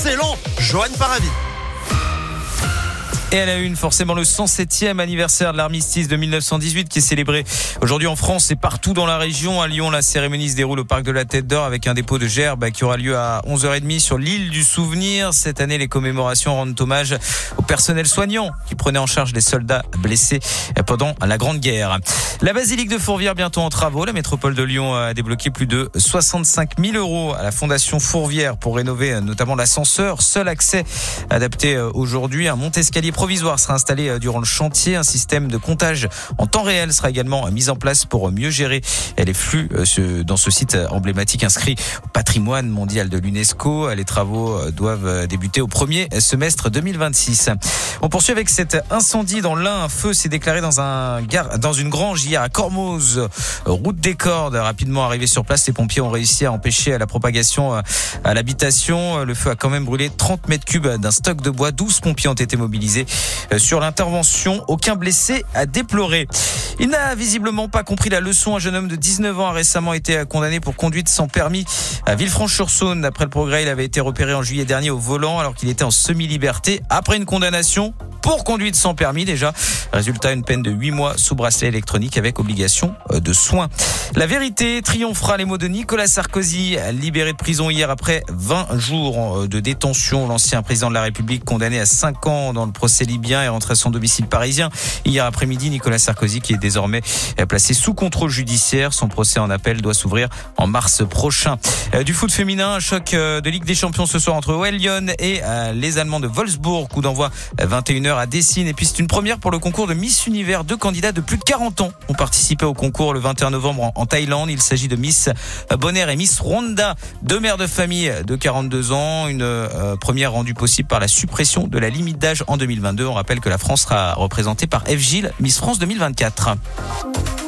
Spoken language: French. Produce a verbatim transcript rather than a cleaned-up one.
Excellent, Johan Paravi. Et à la une, forcément le cent septième anniversaire de l'armistice de mille neuf cent dix-huit qui est célébré aujourd'hui en France et partout dans la région. À Lyon, la cérémonie se déroule au parc de la Tête d'Or avec un dépôt de gerbes qui aura lieu à onze heures trente sur l'île du Souvenir. Cette année, les commémorations rendent hommage au personnel soignant qui prenait en charge les soldats blessés pendant la Grande Guerre. La basilique de Fourvière bientôt en travaux. La métropole de Lyon a débloqué plus de soixante-cinq mille euros à la fondation Fourvière pour rénover notamment l'ascenseur. Seul accès adapté aujourd'hui. Un monte-escalier provisoire sera installé durant le chantier. Un système de comptage en temps réel sera également mis en place pour mieux gérer les flux dans ce site emblématique inscrit au patrimoine mondial de l'UNESCO. Les travaux doivent débuter au premier semestre deux mille vingt-six. On poursuit avec cet incendie dans l'Ain. Un feu s'est déclaré dans, un gar... dans une grange hier à Cormoz, route des Cordes. Rapidement arrivés sur place, les pompiers ont réussi à empêcher la propagation à l'habitation. Le feu a quand même brûlé trente mètres cubes d'un stock de bois. douze pompiers ont été mobilisés sur l'intervention. Aucun blessé à déplorer. Il n'a visiblement pas compris la leçon. Un jeune homme de dix-neuf ans a récemment été condamné pour conduite sans permis à Villefranche-sur-Saône. D'après le Progrès, il avait été repéré en juillet dernier au volant alors qu'il était en semi-liberté. Après une condamnation pour conduite sans permis déjà. Résultat, une peine de huit mois sous bracelet électronique avec obligation de soins. La vérité triomphera. Les mots de Nicolas Sarkozy, libéré de prison hier après vingt jours de détention. L'ancien président de la République condamné à cinq ans dans le procès libyen est rentré à son domicile parisien. Hier après-midi, Nicolas Sarkozy qui est désormais placé sous contrôle judiciaire. Son procès en appel doit s'ouvrir en mars prochain. Du foot féminin, un choc de Ligue des Champions ce soir entre O L Lyon et les Allemands de Wolfsburg. Coup d'envoi vingt et une heures à Dessine. Et puis c'est une première pour le concours de Miss Univers. Deux candidats de plus de quarante ans ont participé au concours le vingt et un novembre en, en Thaïlande. Il s'agit de Miss Bonner et Miss Rwanda, deux mères de famille de quarante-deux ans. Une euh, première rendue possible par la suppression de la limite d'âge en deux mille vingt-deux. On rappelle que la France sera représentée par F. Gilles, Miss France deux mille vingt-quatre.